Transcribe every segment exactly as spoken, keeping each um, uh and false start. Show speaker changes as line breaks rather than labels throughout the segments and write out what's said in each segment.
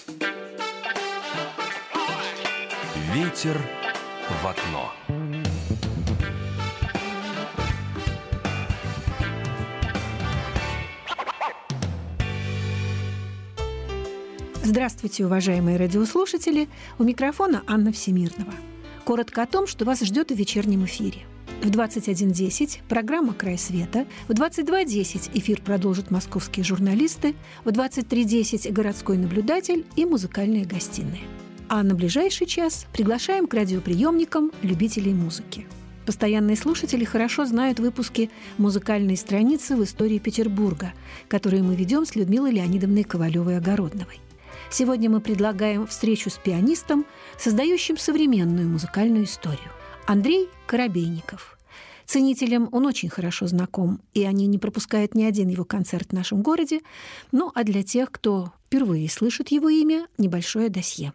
Ветер в окно.
Здравствуйте, уважаемые радиослушатели! У микрофона Анна Всемирнова. Коротко о том, что вас ждет в вечернем эфире. В двадцать один десять программа «Край света», в двадцать два десять эфир продолжат московские журналисты, в двадцать три десять городской наблюдатель и музыкальные гостиные. А на ближайший час приглашаем к радиоприемникам любителей музыки. Постоянные слушатели хорошо знают выпуски «Музыкальные страницы в истории Петербурга», которые мы ведем с Людмилой Леонидовной Ковалевой-Огородновой. Сегодня мы предлагаем встречу с пианистом, создающим современную музыкальную историю. Андрей Коробейников. Ценителям он очень хорошо знаком, и они не пропускают ни один его концерт в нашем городе. Ну, а для тех, кто впервые слышит его имя, небольшое досье.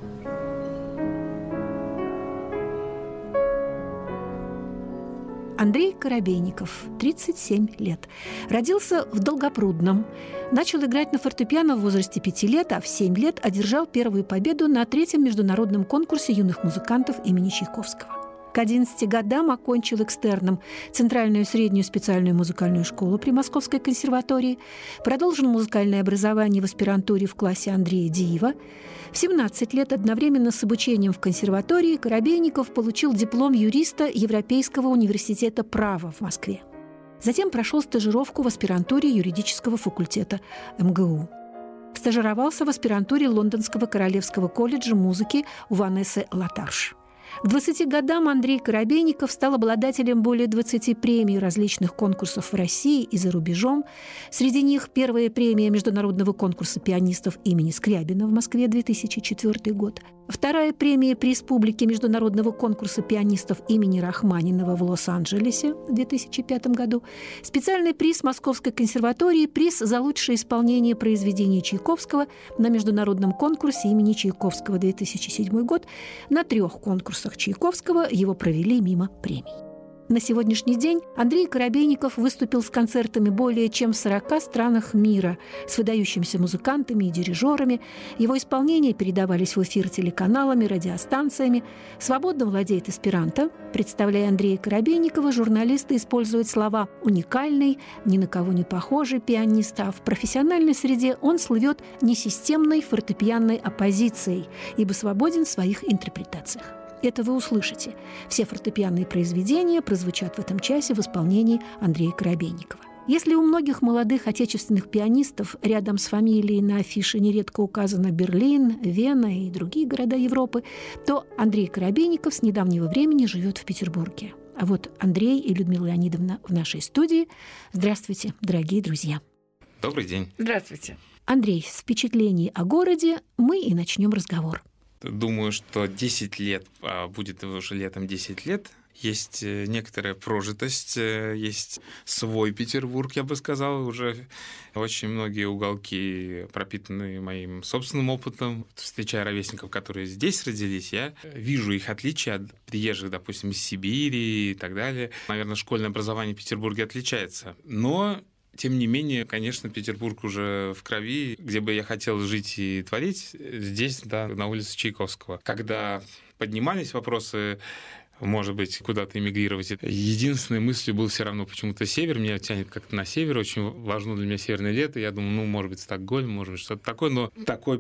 Андрей Коробейников, тридцать семь лет. Родился в Долгопрудном. Начал играть на фортепиано в возрасте пяти лет, а в семь лет одержал первую победу на третьем международном конкурсе юных музыкантов имени Чайковского. К одиннадцати годам окончил экстерном Центральную среднюю специальную музыкальную школу при Московской консерватории, продолжил музыкальное образование в аспирантуре в классе Андрея Диева. В семнадцать лет одновременно с обучением в консерватории Коробейников получил диплом юриста Европейского университета права в Москве. Затем прошел стажировку в аспирантуре юридического факультета эм гэ у. Стажировался в аспирантуре Лондонского королевского колледжа музыки у Ванессы Латарш. К двадцати годам Андрей Коробейников стал обладателем более двадцати премий различных конкурсов в России и за рубежом. Среди них первая премия международного конкурса пианистов имени Скрябина в Москве, две тысячи четвёртый год. Вторая премия при республике международного конкурса пианистов имени Рахманинова в Лос-Анджелесе в две тысячи пятом году. Специальный приз Московской консерватории, приз за лучшее исполнение произведений Чайковского на международном конкурсе имени Чайковского, две тысячи седьмой год. На трех конкурсах Чайковского его провели мимо премий. На сегодняшний день Андрей Коробейников выступил с концертами более чем в сорока странах мира с выдающимися музыкантами и дирижерами. Его исполнения передавались в эфир телеканалами, радиостанциями. Свободно владеет эсперанто. Представляя Андрея Коробейникова, журналисты используют слова «уникальный», «ни на кого не похожий пианист», а в профессиональной среде он слывет несистемной фортепианной оппозицией, ибо свободен в своих интерпретациях. Это вы услышите. Все фортепианные произведения прозвучат в этом часе в исполнении Андрея Коробейникова. Если у многих молодых отечественных пианистов рядом с фамилией на афише нередко указано Берлин, Вена и другие города Европы, то Андрей Коробейников с недавнего времени живет в Петербурге. А вот Андрей и Людмила Леонидовна в нашей студии. Здравствуйте, дорогие друзья.
Добрый день.
Здравствуйте.
Андрей, с впечатлений о городе мы и начнем разговор.
Думаю, что десять лет, а будет уже летом десять лет, есть некоторая прожитость, есть свой Петербург, я бы сказал, уже очень многие уголки пропитаны моим собственным опытом. Встречая ровесников, которые здесь родились, я вижу их отличия от приезжих, допустим, из Сибири и так далее. Наверное, школьное образование в Петербурге отличается, но тем не менее, конечно, Петербург уже в крови, где бы я хотел жить и творить, здесь, да, на улице Чайковского. Когда поднимались вопросы, может быть, куда-то эмигрировать, единственной мыслью был все равно почему-то север, меня тянет как-то на север, очень важно для меня северное лето, я думаю, ну, может быть, Стокгольм, может быть, что-то такое, но такой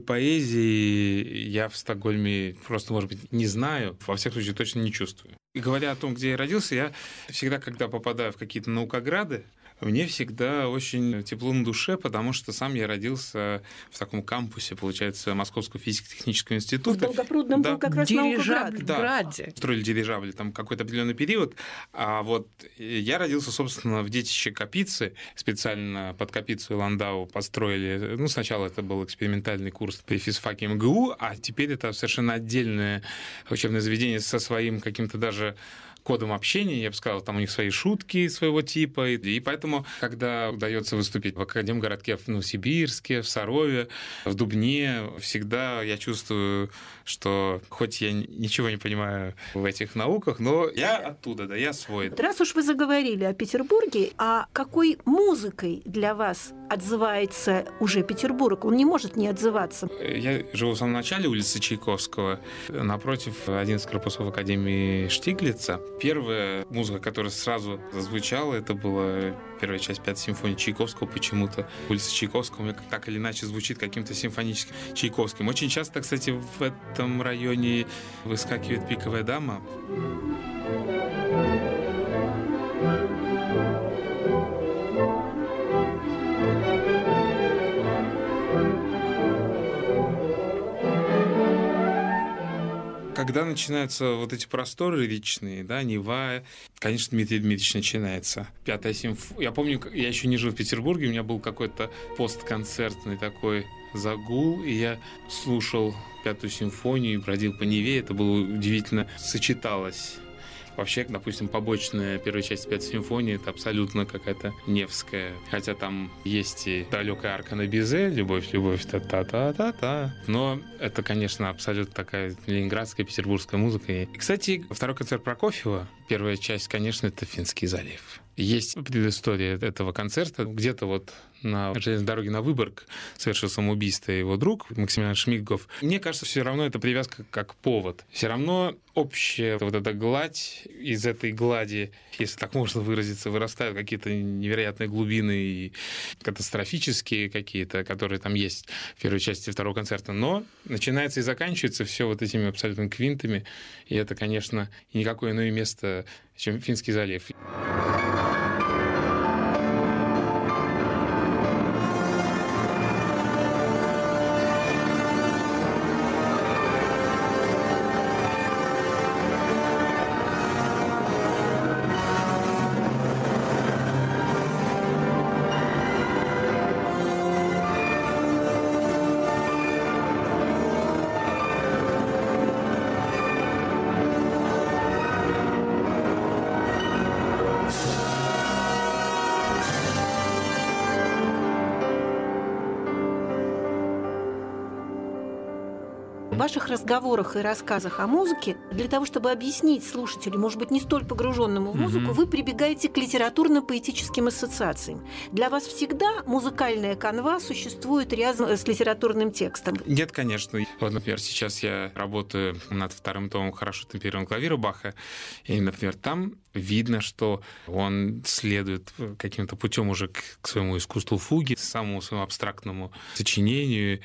поэзии я в Стокгольме просто, может быть, не знаю, во всяком случае, точно не чувствую. И говоря о том, где я родился, я всегда, когда попадаю в какие-то наукограды, мне всегда очень тепло на душе, потому что сам я родился в таком кампусе, получается, Московского физико-технического института.
В Долгопрудном
да.
был как раз наукоград.
Да, строили дирижабли там какой-то определенный период. А вот я родился, собственно, в детище Капицы. Специально под Капицу и Ландау построили. Ну, сначала это был экспериментальный курс при физфаке эм гэ у, а теперь это совершенно отдельное учебное заведение со своим каким-то даже кодом общения, я бы сказал, там у них свои шутки своего типа, и поэтому, когда удается выступить в Академгородке, в Новосибирске, в Сарове, в Дубне, всегда я чувствую, что хоть я ничего не понимаю в этих науках, но я оттуда, да, я свой.
Раз уж вы заговорили о Петербурге, а какой музыкой для вас отзывается уже Петербург? Он не может не отзываться.
Я живу в самом начале улицы Чайковского, напротив одиннадцати корпусов Академии Штиглица. Первая музыка, которая сразу зазвучала, это была первая часть пятой симфонии Чайковского. Почему-то улица Чайковского у меня так или иначе звучит каким-то симфоническим Чайковским. Очень часто, кстати, в этом районе выскакивает «Пиковая дама». Когда начинаются вот эти просторы лиричные, да, Нева, конечно, Дмитрий Дмитриевич начинается. Пятая симфония. Я помню, я еще не жил в Петербурге, у меня был какой-то постконцертный такой загул, и я слушал Пятую симфонию, бродил по Неве, это было удивительно, сочеталось. Вообще, допустим, побочная первая часть Пятой симфонии — это абсолютно какая-то невская. Хотя там есть и далекая арка на Бизе, любовь, любовь, та-та-та-та-та. Но это, конечно, абсолютно такая ленинградская, петербургская музыка. И, кстати, второй концерт Прокофьева, первая часть, конечно, это «Финский залив». Есть предыстория этого концерта. Где-то вот на железной дороге на Выборг совершил самоубийство его друг Максимилиан Шмиггов. Мне кажется, все равно это привязка как повод. Все равно общая вот эта гладь, из этой глади, если так можно выразиться, вырастают какие-то невероятные глубины и катастрофические какие-то, которые там есть в первой части второго концерта. Но начинается и заканчивается все вот этими абсолютно квинтами. И это, конечно, никакое иное место, чем Финский залив.
В ваших разговорах и рассказах о музыке, для того, чтобы объяснить слушателю, может быть, не столь погруженному в музыку, mm-hmm. вы прибегаете к литературно-поэтическим ассоциациям. Для вас всегда музыкальная канва существует рядом с литературным текстом?
Нет, конечно. Вот, например, сейчас я работаю над вторым томом «Хорошо темперированного клавира» Баха, и, например, там видно, что он следует каким-то путем уже к, к своему искусству фуги, самому своему абстрактному сочинению.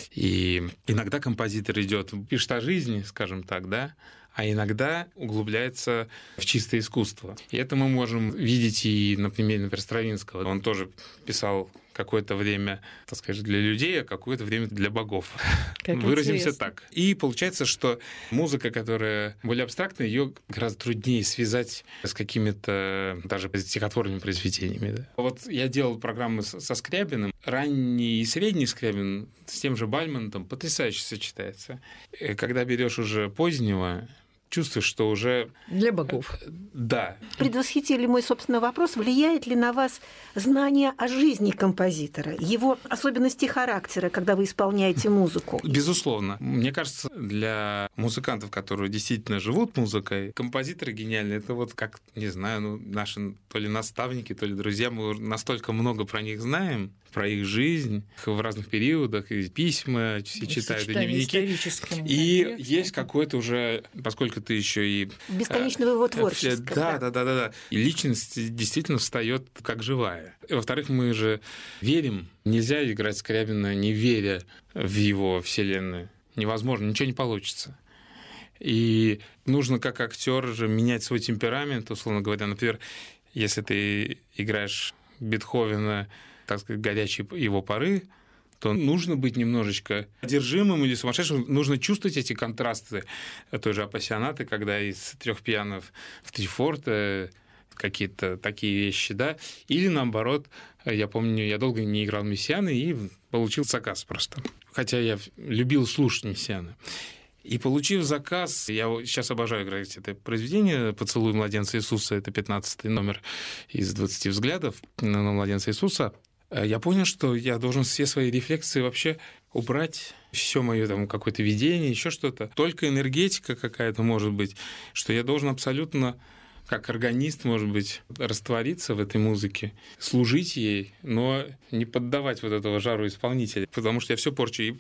И иногда композитор идет, пишет о жизни, скажем так, да, а иногда углубляется в чистое искусство. И это мы можем видеть и на примере, например, Стравинского. Он тоже писал какое-то время, так сказать, для людей, а какое-то время для богов. Как выразимся интересно. Так. И получается, что музыка, которая более абстрактная, ее гораздо труднее связать с какими-то даже стихотворными произведениями. Да? Вот я делал программы со Скрябиным. Ранний и средний Скрябин с тем же Бальмонтом потрясающе сочетается. Когда берешь уже позднего, чувствуешь, что уже...
Для богов.
Да.
Предвосхитили мой собственный вопрос. Влияет ли на вас знание о жизни композитора, его особенности характера, когда вы исполняете музыку?
Безусловно. Мне кажется, для музыкантов, которые действительно живут музыкой, композиторы гениальные. Это вот как, не знаю, ну, наши то ли наставники, то ли друзья, мы настолько много про них знаем, про их жизнь в разных периодах, и письма все и читают, и дневники. И контексте. Есть какой-то уже, поскольку ты еще и...
Бесконечного его творчества.
Да, да, да, да, да. И личность действительно встает как живая. И, во-вторых, мы же верим. Нельзя играть Скрябина, не веря в его вселенную. Невозможно, ничего не получится. И нужно как актер же менять свой темперамент, условно говоря. Например, если ты играешь Бетховена, так сказать, горячие его поры, то нужно быть немножечко одержимым или сумасшедшим, нужно чувствовать эти контрасты той же апассионаты, когда из трех пианов в три форта, какие-то такие вещи, да, или наоборот, я помню, я долго не играл Мессиана и получил заказ просто, хотя я любил слушать Мессиана. И получив заказ, я сейчас обожаю играть это произведение «Поцелуй младенца Иисуса», это пятнадцатый номер из двадцати взглядов на младенца Иисуса, я понял, что я должен все свои рефлексы вообще убрать, все мое там какое-то видение, еще что-то. Только энергетика какая-то может быть, что я должен абсолютно, как органист, может быть, раствориться в этой музыке, служить ей, но не поддавать вот этого жару исполнителя, потому что я все порчу. И,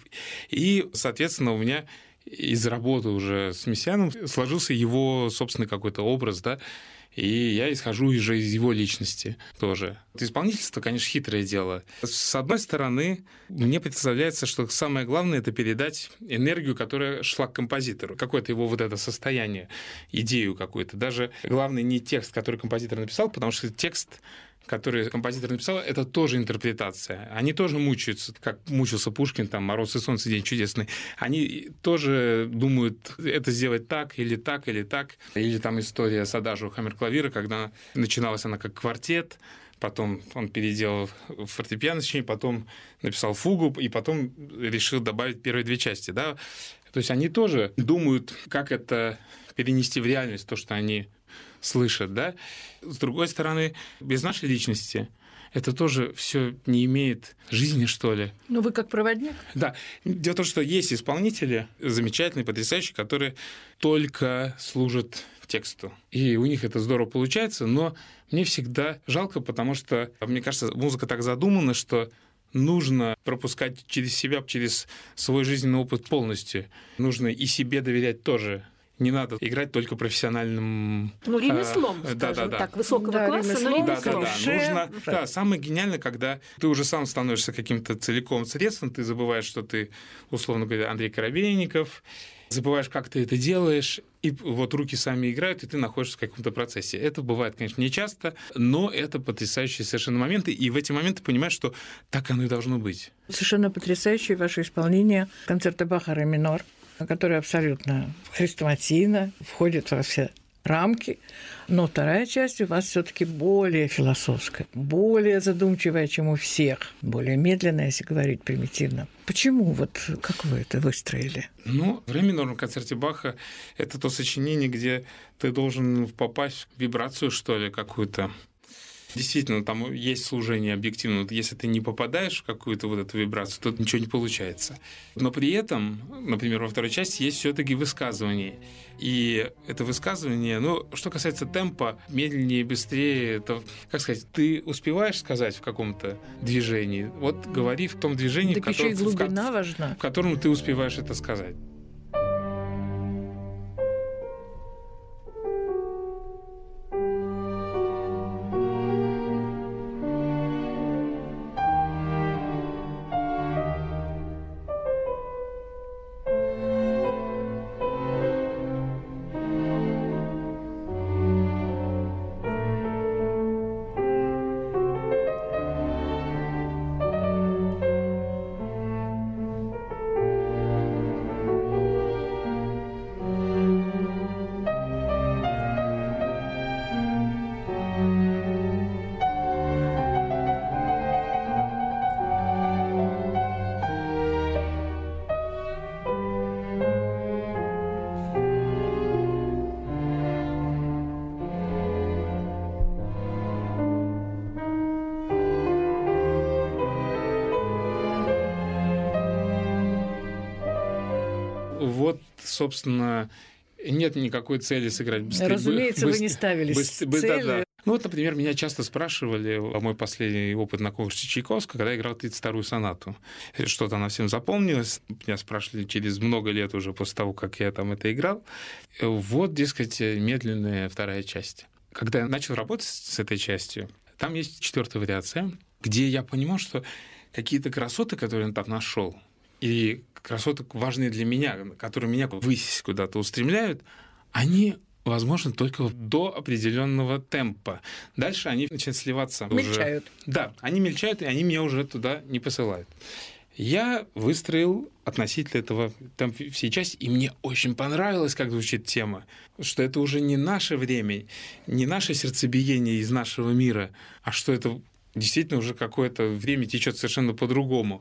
и соответственно, у меня из работы уже с Мессианом сложился его собственный какой-то образ, да, и я исхожу уже из его личности тоже. Исполнительство, конечно, хитрое дело. С одной стороны, мне представляется, что самое главное — это передать энергию, которая шла к композитору, какое-то его вот это состояние, идею какую-то. Даже главное не текст, который композитор написал, потому что текст, который композитор написал, это тоже интерпретация. Они тоже мучаются, как мучился Пушкин, там «Мороз и солнце, день чудесный». Они тоже думают, это сделать так, или так, или так. Или там история с адажио Хаммерклавира, когда начиналась она как квартет, потом он переделал в фортепиано сочинение, потом написал фугу, и потом решил добавить первые две части. Да? То есть они тоже думают, как это перенести в реальность, то, что они слышат, да. С другой стороны, без нашей личности это тоже все не имеет жизни, что ли.
Ну, вы как проводник?
Да. Дело в том, что есть исполнители замечательные, потрясающие, которые только служат тексту. И у них это здорово получается, но мне всегда жалко, потому что, мне кажется, музыка так задумана, что нужно пропускать через себя, через свой жизненный опыт полностью. Нужно и себе доверять тоже. Не надо играть только профессиональным...
Ну, ремеслом,
а,
скажем
да, да, да.
так, высокого да, класса, ремеслом, но
да,
ремеслом.
да, да. Нужно, да, самое гениальное, когда ты уже сам становишься каким-то целиком средством, ты забываешь, что ты, условно говоря, Андрей Коробейников, забываешь, как ты это делаешь, и вот руки сами играют, и ты находишься в каком-то процессе. Это бывает, конечно, не часто, но это потрясающие совершенно моменты, и в эти моменты понимаешь, что так оно и должно быть.
Совершенно потрясающее ваше исполнение концерта Баха «Ре минор», который абсолютно хрестоматийно входит во все рамки, но вторая часть у вас все-таки более философская, более задумчивая, чем у всех, более медленная, если говорить примитивно. Почему? Вот как вы это выстроили?
Ну, в «Ре минорном» концерте Баха — это то сочинение, где ты должен попасть в вибрацию, что ли, какую-то. Действительно, там есть служение объективно. Если ты не попадаешь в какую-то вот эту вибрацию, то ничего не получается. Но при этом, например, во второй части есть все-таки высказывание. И это высказывание, ну, что касается темпа, медленнее, быстрее, это, как сказать, ты успеваешь сказать в каком-то движении, вот говори в том движении,
так
в, котором,
еще и глубина
в,
важна.
в котором ты успеваешь это сказать. Вот, собственно, нет никакой цели сыграть быстрее.
Разумеется, быстр... вы не ставили
быстр...
цели.
Да, да. Ну вот, например, меня часто спрашивали, мой последний опыт на конкурсе Чайковского, когда я играл тридцать вторую сонату. Что-то она всем запомнилась. Меня спрашивали через много лет уже после того, как я там это играл. Вот, дескать, медленная вторая часть. Когда я начал работать с этой частью, там есть четвертая вариация, где я понимал, что какие-то красоты, которые он там нашел, и красоты важные для меня, которые меня ввысь куда-то устремляют, они возможно только до определенного темпа. Дальше они начинают сливаться.
Мельчают.
Уже. Да, они мельчают, и они меня уже туда не посылают. Я выстроил относительно этого темпа всей части, и мне очень понравилось, как звучит тема, что это уже не наше время, не наше сердцебиение из нашего мира, а что это действительно уже какое-то время течет совершенно по-другому.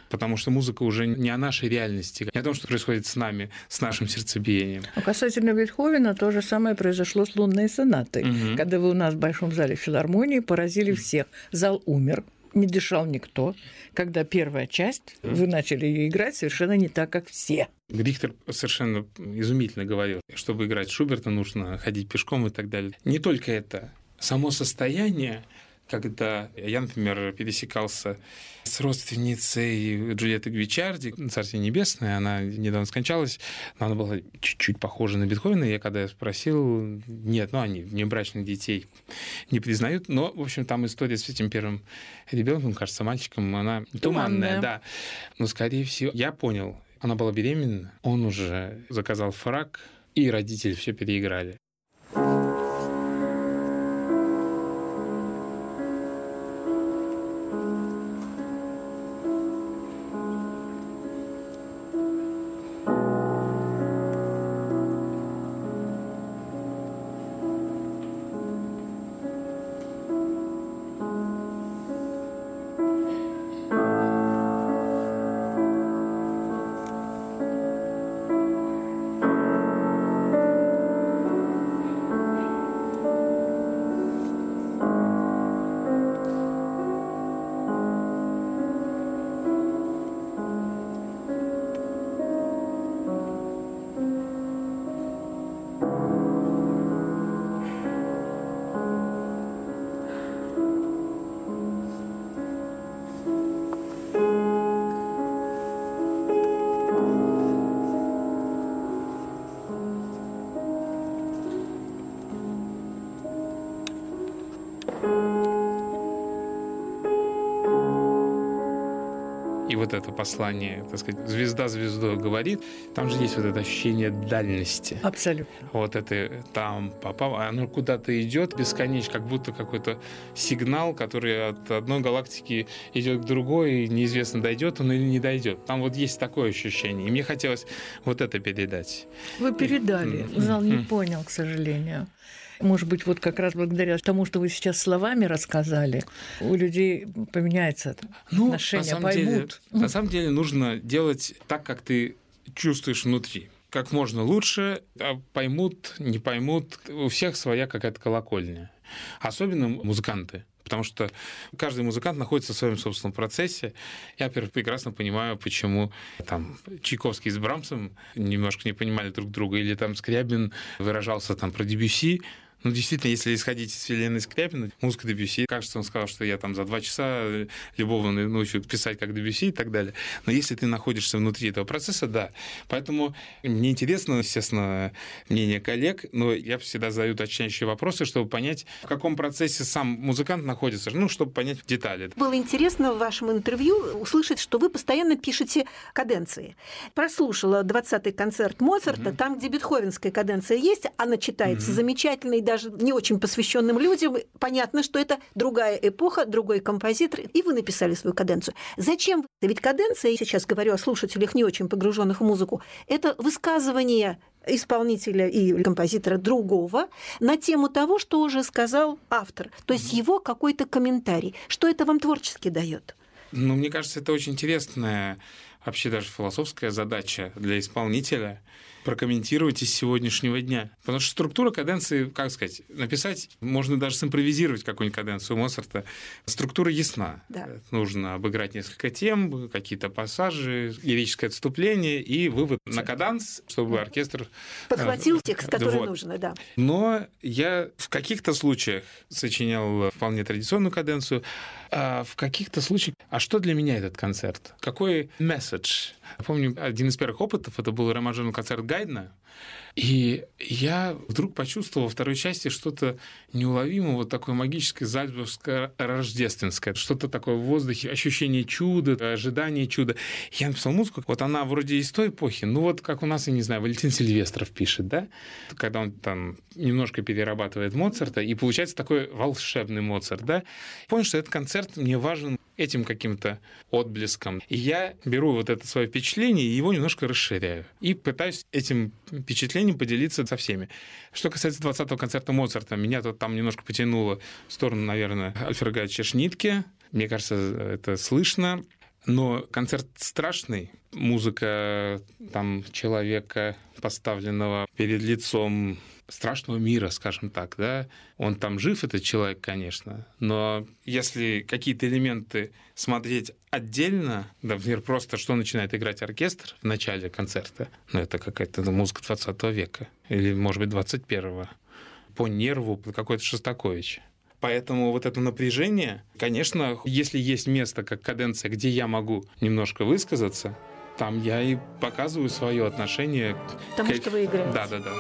потому что музыка уже не о нашей реальности, не о том, что происходит с нами, с нашим сердцебиением.
А касательно Бетховена, то же самое произошло с лунной сонатой.
Угу.
Когда вы у нас в Большом зале филармонии поразили всех. Зал умер, не дышал никто. Когда первая часть, вы начали ее играть совершенно не так, как все.
Рихтер совершенно изумительно говорил, чтобы играть Шуберта, нужно ходить пешком и так далее. Не только это. Само состояние, когда я, например, пересекался с родственницей Джульетты Гвичарди, Царствие Небесное, она недавно скончалась, но она была чуть-чуть похожа на Бетховена, и я когда я спросил, нет, ну они внебрачных детей не признают, но, в общем, там история с этим первым ребенком, кажется, мальчиком, она туманная, туманная, да, но, скорее всего, я понял, она была беременна, он уже заказал фрак, и родители все переиграли. И вот это послание, так сказать, звезда звездой говорит, там же есть вот это ощущение дальности.
Абсолютно.
Вот это там попало, оно куда-то идет бесконечно, как будто какой-то сигнал, который от одной галактики идет к другой, и неизвестно, дойдет он или не дойдет. Там вот есть такое ощущение. И мне хотелось вот это передать.
Вы передали. Зал не понял, к сожалению. Может быть, вот как раз благодаря тому, что вы сейчас словами рассказали, у людей поменяется
ну,
отношение,
на самом
поймут.
Деле, на самом деле нужно делать так, как ты чувствуешь внутри. Как можно лучше, а поймут, не поймут. У всех своя какая-то колокольня. Особенно музыканты. Потому что каждый музыкант находится в своем собственном процессе. Я, во-первых, прекрасно понимаю, почему там Чайковский с Брамсом немножко не понимали друг друга, или там Скрябин выражался там про Дебюсси. Ну, действительно, если исходить из вселенной Скрябина, музыка Дебюсси, кажется, он сказал, что я там за два часа любовно научу писать как Дебюсси и так далее. Но если ты находишься внутри этого процесса, да. Поэтому мне интересно, естественно, мнение коллег, но я всегда задаю уточняющие вопросы, чтобы понять, в каком процессе сам музыкант находится, ну, чтобы понять детали.
Было интересно в вашем интервью услышать, что вы постоянно пишете каденции. Прослушала двадцатый концерт Моцарта, mm-hmm. там, где бетховенская каденция есть, она читается mm-hmm. замечательно, и даже не очень посвященным людям, понятно, что это другая эпоха, другой композитор, и вы написали свою каденцию. Зачем? Ведь каденция, я сейчас говорю о слушателях, не очень погруженных в музыку, это высказывание исполнителя и композитора другого на тему того, что уже сказал автор. То есть его какой-то комментарий. Что это вам творчески дает?
Ну, мне кажется, это очень интересная, вообще даже философская задача для исполнителя — прокомментировать из сегодняшнего дня. Потому что структура каденции, как сказать, написать, можно даже симпровизировать какую-нибудь каденцию Моцарта. Структура ясна. Да. Нужно обыграть несколько тем, какие-то пассажи, лирическое отступление и вывод на каданс, чтобы оркестр
подхватил текст, который
вот.
нужно, да.
Но я в каких-то случаях сочинял вполне традиционную каденцию, а в каких-то случаях... А что для меня этот концерт? Какой месседж? Я помню, один из первых опытов, это был ре-мажорный концерт Гайдна, и я вдруг почувствовал во второй части что-то неуловимое, вот такое магическое, зальцбургское, рождественское, что-то такое в воздухе, ощущение чуда, ожидание чуда. Я написал музыку, вот она вроде из той эпохи, ну вот как у нас, я не знаю, Валентин Сильвестров пишет, да, когда он там немножко перерабатывает Моцарта, и получается такой волшебный Моцарт, да. Понял, что этот концерт мне важен этим каким-то отблеском. И я беру вот это свое впечатление и его немножко расширяю. И пытаюсь этим впечатлением поделиться со всеми. Что касается двадцатого концерта Моцарта, меня тут там немножко потянуло в сторону, наверное, Альфреда Гайдача Шнитке. Мне кажется, это слышно. Но концерт страшный, музыка там человека, поставленного перед лицом страшного мира, скажем так, да, он там жив, этот человек, конечно, но если какие-то элементы смотреть отдельно, например, просто что начинает играть оркестр в начале концерта, ну, это какая-то ну, музыка двадцатого века или, может быть, двадцать первого, по нерву какой-то Шостакович. Поэтому вот это напряжение, конечно, если есть место, как каденция, где я могу немножко высказаться, там я и показываю свое отношение
к тому, что вы играете.
Да, да, да.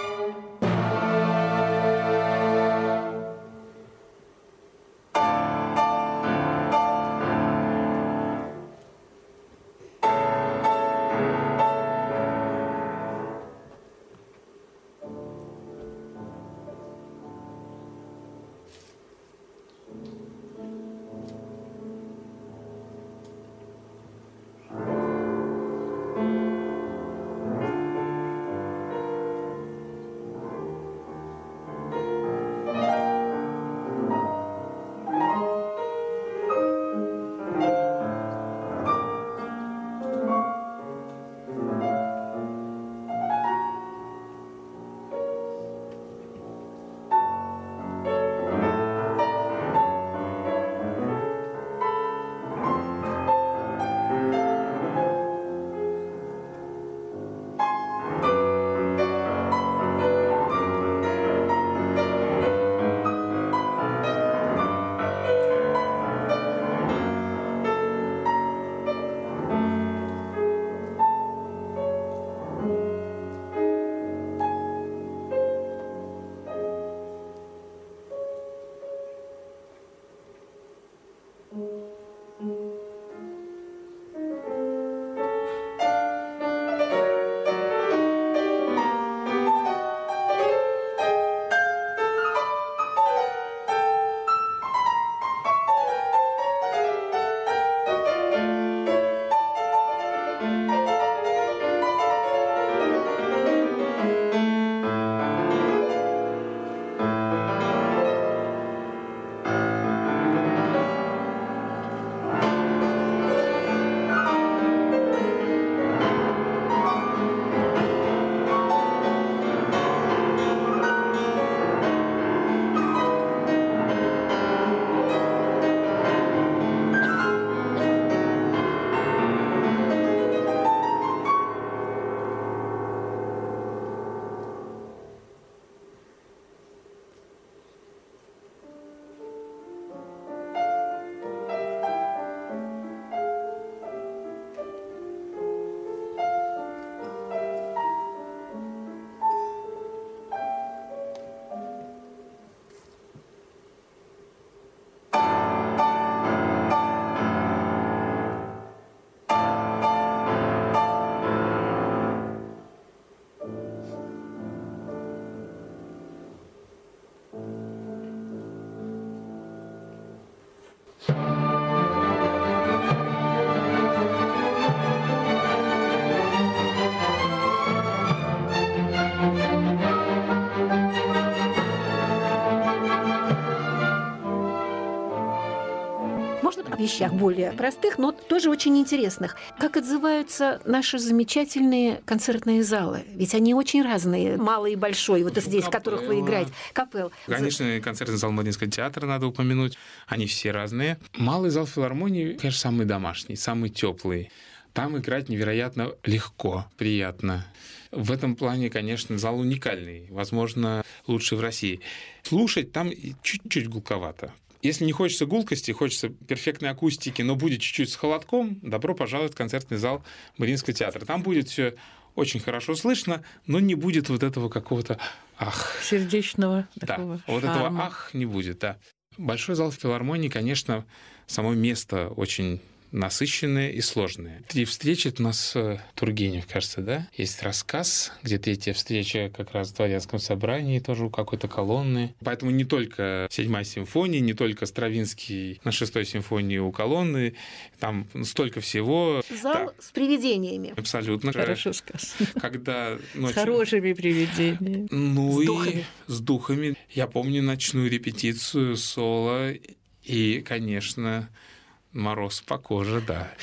вещах более простых, но тоже очень интересных. Как отзываются наши замечательные концертные залы? Ведь они очень разные, малый и большой, вот здесь, в которых вы играете. Капелл.
Конечно, концертный зал Мариинского театра надо упомянуть. Они все разные. Малый зал филармонии, конечно, самый домашний, самый теплый. Там играть невероятно легко, приятно. В этом плане, конечно, зал уникальный, возможно, лучший в России. Слушать там чуть-чуть гулковато. Если не хочется гулкости, хочется перфектной акустики, но будет чуть-чуть с холодком, добро пожаловать в концертный зал Мариинского театра. Там будет все очень хорошо слышно, но не будет вот этого какого-то ах.
Сердечного
да,
такого
вот
шарма.
этого ах не будет, да. Большой зал филармонии, конечно, само место очень насыщенные и сложные. Три встречи у нас Тургенев, кажется, да? Есть рассказ, где третья встреча как раз в дворянском собрании, тоже у какой-то колонны. Поэтому не только седьмая симфония, не только Стравинский на шестой симфонии у колонны, там столько всего.
Зал
да.
с привидениями.
Абсолютно.
Хорошо сказано.
Когда ночью...
С хорошими привидениями.
Ну
с
и
духами.
с духами. Я помню ночную репетицию, соло, и, конечно... Мороз по коже, да.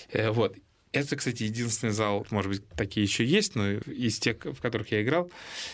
Вот. Это, кстати, единственный зал, может быть, такие еще есть, но из тех, в которых я играл,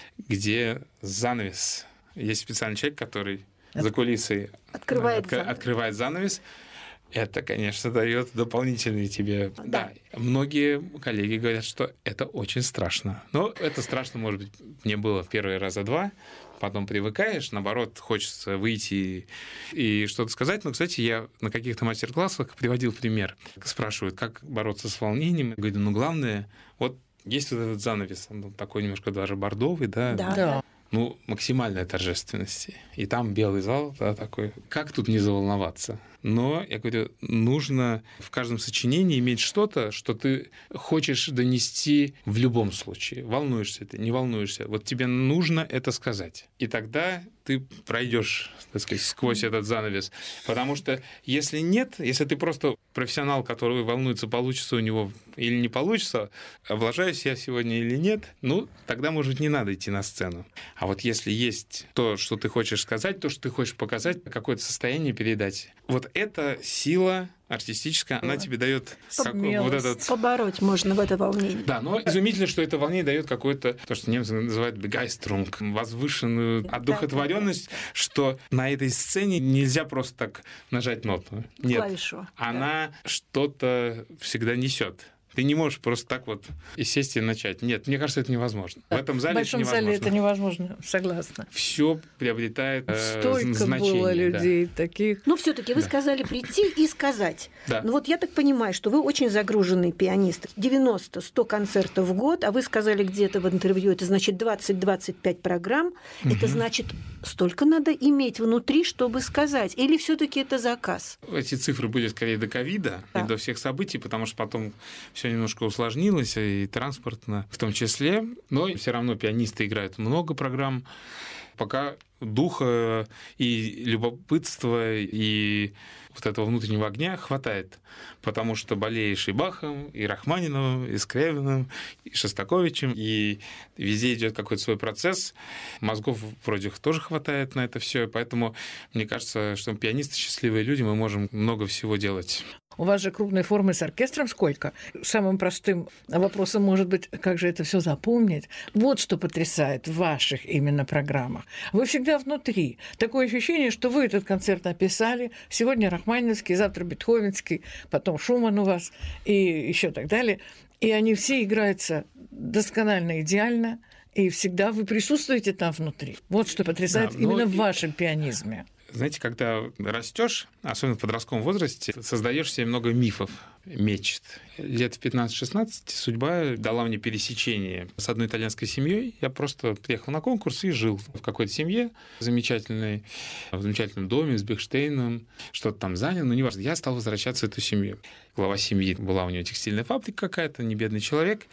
где занавес. Есть специальный человек, который за кулисой
Открывает
от,
занавес.
открывает занавес. Это, конечно, дает дополнительный тебе... Да. да. Многие коллеги говорят, что это очень страшно. Но это страшно, может быть, мне было первый раза два. Потом привыкаешь, наоборот, хочется выйти и что-то сказать. Но, кстати, я на каких-то мастер-классах приводил пример. Спрашивают, как бороться с волнением. Я говорю, ну, главное, вот есть вот этот занавес, он такой немножко даже бордовый, да?
Да.
Да.
Ну, максимальная тержественность. И там белый зал, да, такой. Как тут не заволноваться? Но, я говорю, нужно в каждом сочинении иметь что-то, что ты хочешь донести в любом случае. Волнуешься ты, не волнуешься. Вот тебе нужно это сказать. И тогда ты пройдешь, так сказать, сквозь этот занавес. Потому что если нет, если ты просто профессионал, который волнуется, получится у него или не получится, облажаюсь я сегодня или нет, ну, тогда, может, не надо идти на сцену. А вот если есть то, что ты хочешь сказать, то, что ты хочешь показать, какое-то состояние передать, вот эта сила артистическая, она тебе дает вот этот...
Побороть можно в это волнение.
Да, но изумительно, что это волнение дает какое-то, то, что немцы называют begeisterung, возвышенную одухотворенность, что на этой сцене нельзя просто так нажать ноту. Нет,
Клавишу.
она что-то всегда несет. Ты не можешь просто так вот и сесть и начать. Нет, мне кажется, это невозможно. В этом зале
В большом
это невозможно.
зале это невозможно, согласна.
Все приобретает э,
Столько
значение.
было людей
да.
таких.
Ну, все-таки вы
Да.
сказали прийти и сказать.
Да.
Ну, вот я так понимаю, что вы очень загруженный пианист. девяносто-сто концертов в год, а вы сказали где-то в интервью, это значит двадцать-двадцать пять программ.
Угу.
Это значит, столько надо иметь внутри, чтобы сказать. Или все-таки это заказ?
Эти цифры были скорее до ковида
Да.
и до всех событий, потому что потом все немножко усложнилось, и транспортно в том числе. Но все равно пианисты играют много программ. Пока духа и любопытства, и вот этого внутреннего огня хватает, потому что болеешь и Бахом, и Рахманиновым, и Скрябиным, и Шостаковичем, и везде идет какой-то свой процесс. Мозгов вроде тоже хватает на это все, поэтому мне кажется, что пианисты счастливые люди, мы можем много всего делать.
У вас же крупной формы с оркестром сколько? Самым простым вопросом может быть, как же это все запомнить? Вот что потрясает в ваших именно программах. Вы всегда внутри. Такое ощущение, что вы этот концерт написали. Сегодня Рахманиновский, завтра Бетховенский, потом Шуман у вас и еще так далее. И они все играются досконально, идеально. И всегда вы присутствуете там внутри. Вот что потрясает
Да,
именно
и...
в вашем пианизме.
Знаете, когда растешь, особенно в подростковом возрасте, создаешь себе много мифов, мечт. Лет в пятнадцать-шестнадцать судьба дала мне пересечение с одной итальянской семьей. Я просто приехал на конкурс и жил в какой-то семье замечательной, в замечательном доме с Бехштейном, что-то там занял, но неважно. Я стал возвращаться в эту семью. Глава семьи была у него текстильная фабрика какая-то, не бедный человек.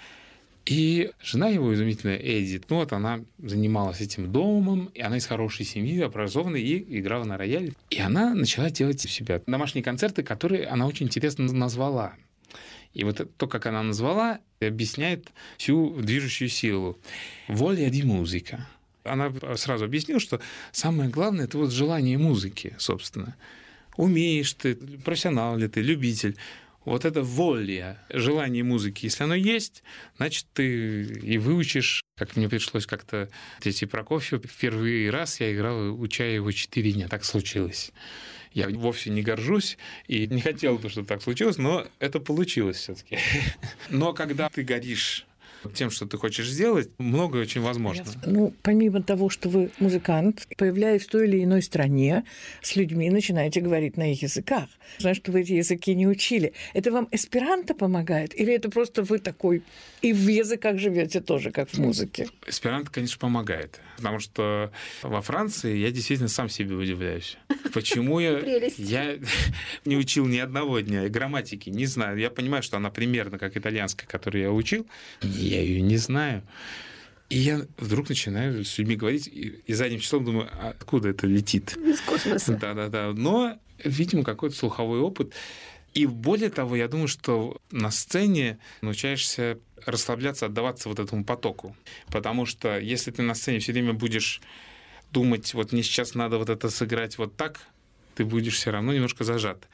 И жена его, изумительная Эдит, ну вот она занималась этим домом, и она из хорошей семьи, образованной, и играла на рояле. И она начала делать у себя домашние концерты, которые она очень интересно назвала. И вот то, как она назвала, объясняет всю движущую силу. «Воля ди музыка». Она сразу объяснила, что самое главное – это вот желание музыки, собственно. Умеешь ты, профессионал ли ты, любитель – вот это воля, желание музыки, если оно есть, значит, ты и выучишь, как мне пришлось как-то Третий Прокофьев. В первый раз я играл, уча его четыре дня, так случилось. Я вовсе не горжусь и не хотел бы, чтобы так случилось, но это получилось все-таки. Но когда ты горишь тем, что ты хочешь сделать, многое очень возможно.
Ну, помимо того, что вы музыкант, появляясь в той или иной стране, с людьми начинаете говорить на их языках. Знаю, что вы эти языки не учили. Это вам эсперанто помогает? Или это просто вы такой и в языках живете тоже, как в музыке?
Эсперанто, конечно, помогает. Потому что во Франции я действительно сам себе удивляюсь. Почему я, я не учил ни одного дня грамматики, не знаю. Я понимаю, что она примерно как итальянская, которую я учил. Я ее не знаю. И я вдруг начинаю с людьми говорить, и задним числом думаю, а откуда это летит?
Из космоса.
Да-да-да. Но, видимо, какой-то слуховой опыт. И более того, я думаю, что на сцене научаешься расслабляться, отдаваться вот этому потоку. Потому что если ты на сцене все время будешь думать, вот мне сейчас надо вот это сыграть вот так, ты будешь все равно немножко зажат.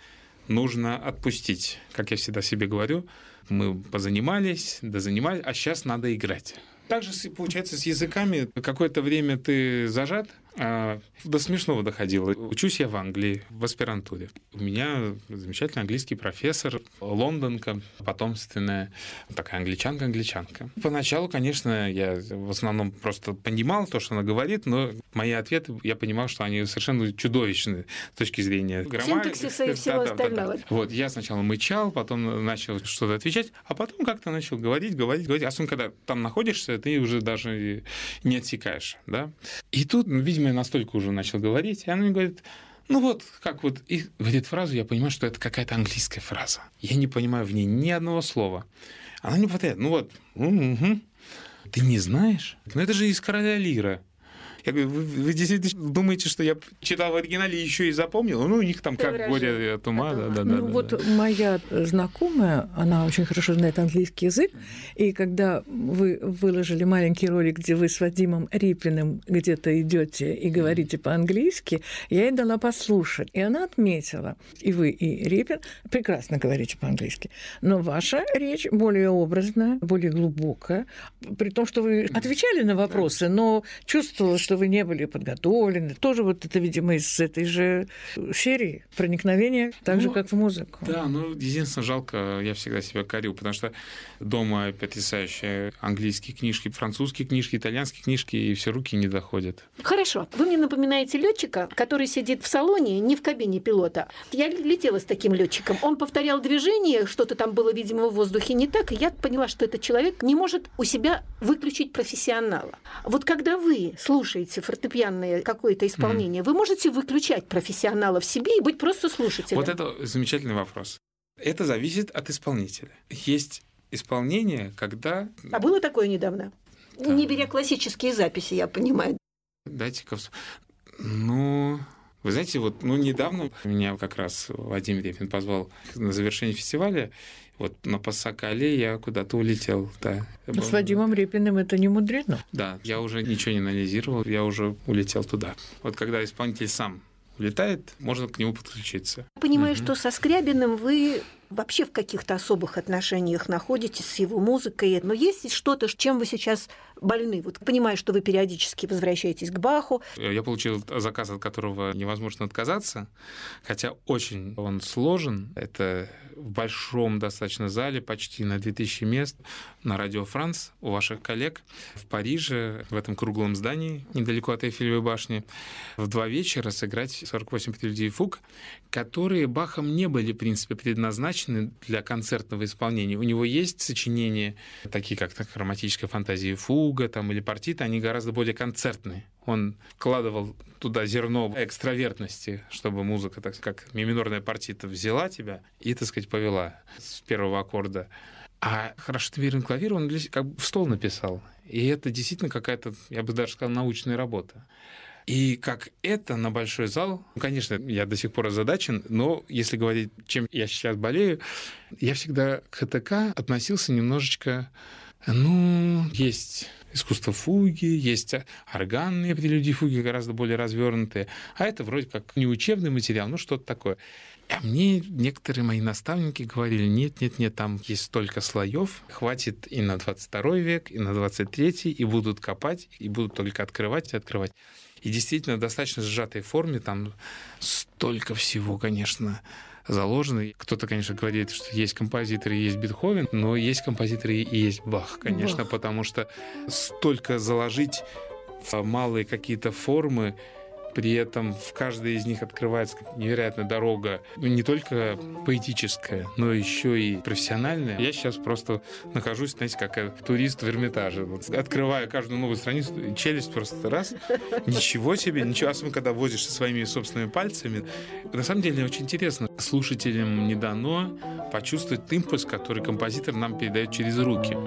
нужно отпустить. Как я всегда себе говорю, мы позанимались, дозанимались, а сейчас надо играть. Также, получается, с языками какое-то время ты зажат, а до смешного доходило. Учусь я в Англии, в аспирантуре. У меня замечательный английский профессор, лондонка, потомственная, такая англичанка-англичанка. Поначалу, конечно, я в основном просто понимал то, что она говорит, но мои ответы, я понимал, что они совершенно чудовищны с точки зрения грамматики.
Синтаксиса и всего
да, да,
остального.
Да, да. Вот, я сначала мычал, потом начал что-то отвечать, а потом как-то начал говорить, говорить, говорить. Особенно, когда там находишься, ты уже даже не отсекаешь, да. И тут, видимо, я настолько уже начал говорить, и она мне говорит, ну вот, как вот, и говорит фразу, я понимаю, что это какая-то английская фраза. Я не понимаю в ней ни одного слова. Она не повторяет, ну вот, угу. Ты не знаешь? Ну это же из «Короля Лира». Я говорю, вы, вы действительно думаете, что я читал в оригинале и еще и запомнил? Ну, у них там как горе от ума. Да, да,
ну,
да,
вот
да.
моя знакомая, она очень хорошо знает английский язык, и когда вы выложили маленький ролик, где вы с Вадимом Репиным где-то идете и говорите по-английски, я ей дала послушать. И она отметила, и вы, и Репин прекрасно говорите по-английски, но ваша речь более образная, более глубокая, при том, что вы отвечали на вопросы, но чувствовала, что вы не были подготовлены. Тоже вот это, видимо, из этой же серии проникновения, так ну, же, как в музыку.
Да, ну, единственное, жалко, я всегда себя корю, потому что дома потрясающие английские книжки, французские книжки, итальянские книжки, и все руки не доходят.
Хорошо. Вы мне напоминаете летчика, который сидит в салоне, не в кабине пилота. Я летела с таким летчиком. Он повторял движение, что-то там было, видимо, в воздухе не так, и я поняла, что этот человек не может у себя выключить профессионала. Вот когда вы слушаете фортепианное какое-то исполнение, mm. вы можете выключать профессионала в себе и быть просто слушателем?
Вот это замечательный вопрос. Это зависит от исполнителя. Есть исполнение, когда...
А было такое недавно? Да. Не беря классические записи, я понимаю.
Дайте-ка... Ну... Вы знаете, вот ну, недавно меня как раз Вадим Репин позвал на завершение фестиваля. Вот на Пассакале я куда-то улетел. Да.
Но с Вадимом Репиным это не мудрено.
Да, я уже ничего не анализировал, я уже улетел туда. Вот когда исполнитель сам улетает, можно к нему подключиться.
Я понимаю, угу.
что
со Скрябиным вы вообще в каких-то особых отношениях находитесь с его музыкой, но есть что-то, чем вы сейчас больны? Вот понимаю, что вы периодически возвращаетесь к Баху.
Я получил заказ, от которого невозможно отказаться, хотя очень он сложен. Это в большом достаточно зале, почти на две тысячи мест, на Радио Франс у ваших коллег в Париже, в этом круглом здании, недалеко от Эйфелевой башни, в два вечера сыграть сорок восемь прелюдий и фуг, которые Бахом не были, в принципе, предназначены для концертного исполнения. У него есть сочинения, такие как «Хроматическая фантазия и фуга» там, или «Партита», они гораздо более концертные. Он вкладывал туда зерно экстравертности, чтобы музыка, так как ми минорная партита, взяла тебя и, так сказать, повела с первого аккорда. А «Хроматический клавир» он как бы в стол написал. И это действительно какая-то, я бы даже сказал, научная работа. И как это на большой зал, ну, конечно, я до сих пор озадачен, но если говорить, чем я сейчас болею, я всегда к ХТК относился немножечко, ну, есть искусство фуги, есть органные прелюдии фуги, гораздо более развернутые, а это вроде как не учебный материал, ну, что-то такое. А мне некоторые мои наставники говорили, нет, нет, нет, там есть столько слоев, хватит и на двадцать второй век, и на двадцать третий, и будут копать, и будут только открывать и открывать. И действительно, в достаточно сжатой форме там столько всего, конечно, заложено. Кто-то, конечно, говорит, что есть композиторы и есть Бетховен, но есть композиторы и есть Бах, конечно, Бах. Потому что столько заложить в малые какие-то формы, при этом в каждой из них открывается невероятная дорога, не только поэтическая, но еще и профессиональная. Я сейчас просто нахожусь, знаете, как турист в Эрмитаже. Вот, открываю каждую новую страницу, челюсть просто раз. Ничего себе, ничего, особенно когда возишь со своими собственными пальцами. На самом деле очень интересно. Слушателям не дано почувствовать импульс, который композитор нам передает через руки.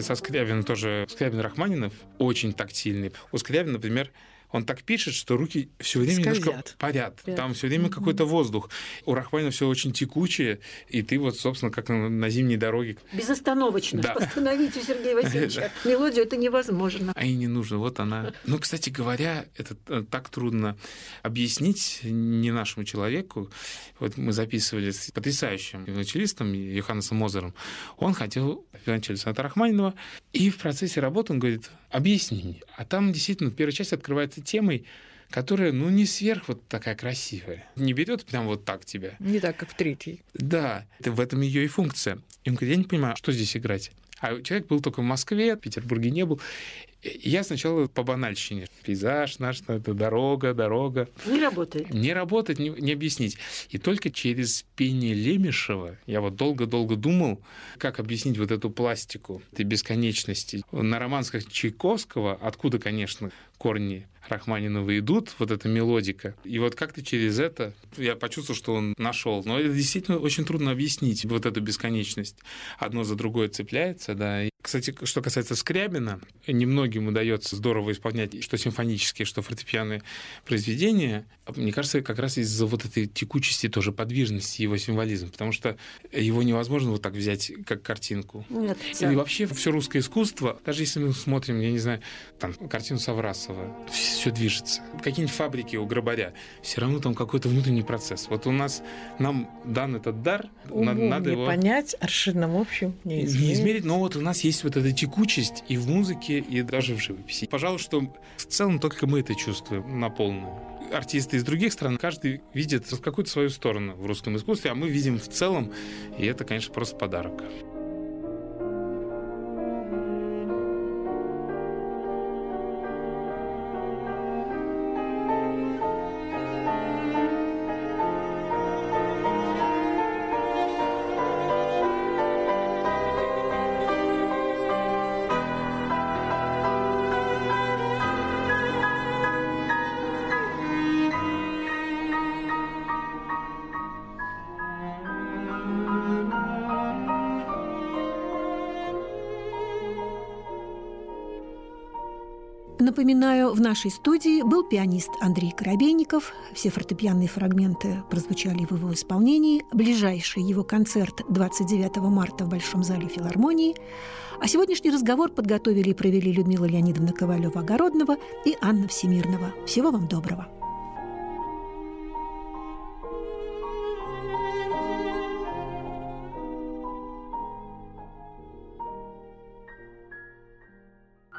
со Скрябиным тоже. Скрябин-Рахманинов очень тактильный. У Скрябина, например, он так пишет, что руки все время
Скользят.
немножко парят. Там все время mm-hmm. какой-то воздух. У Рахманинова все очень текучее, и ты вот, собственно, как на, на зимней дороге.
Безостановочно.
Да.
Остановить у Сергея Васильевича мелодию это невозможно.
А и не нужно. Вот она. Ну, кстати говоря, это так трудно объяснить не нашему человеку. Вот мы записывали с потрясающим виолончелистом Йоханнесом Мозером. Он хотел виолончель соната Рахманинова, и в процессе работы он говорит: объясни мне. А там действительно первая часть открывается темой, которая, ну, не сверх вот такая красивая. Не берет прям вот так тебя.
Не так, как в третьей.
Да, это в этом ее и функция. И он говорит: я не понимаю, что здесь играть. А человек был только в Москве, в Петербурге не был. И я сначала по банальщине. Пейзаж наш, это дорога, дорога.
Не работает.
Не работает, не, не объяснить. И только через пение Лемешева я вот долго-долго думал, как объяснить вот эту пластику этой бесконечности. На романсках Чайковского, откуда, конечно, корни Рахманинова идут, вот эта мелодика. И вот как-то через это я почувствовал, что он нашел. Но это действительно очень трудно объяснить, вот эту бесконечность. Одно за другое цепляется, да. И, кстати, что касается Скрябина, немногим удается здорово исполнять что симфонические, что фортепианные произведения. Мне кажется, как раз из-за вот этой текучести, тоже подвижности его символизм, потому что его невозможно вот так взять, как картинку.
Нет,
и да. Вообще все русское искусство, даже если мы смотрим, я не знаю, там картину Саврасова, все движется. Какие-нибудь фабрики у Грабаря, все равно там какой-то внутренний процесс. Вот у нас, нам дан этот дар,
Уму
надо
не
его...
понять, аршином общем не измерить.
Не измерить, но вот у нас есть вот эта текучесть и в музыке, и даже в живописи. Пожалуй, что в целом только мы это чувствуем на полную. Артисты из других стран, каждый видит какую-то свою сторону в русском искусстве, а мы видим в целом, и это, конечно, просто подарок.
Напоминаю, в нашей студии был пианист Андрей Коробейников. Все фортепианные фрагменты прозвучали в его исполнении. Ближайший его концерт двадцать девятого марта в Большом зале филармонии. А сегодняшний разговор подготовили и провели Людмила Леонидовна Ковалева-Огородного и Анна Всемирного. Всего вам доброго.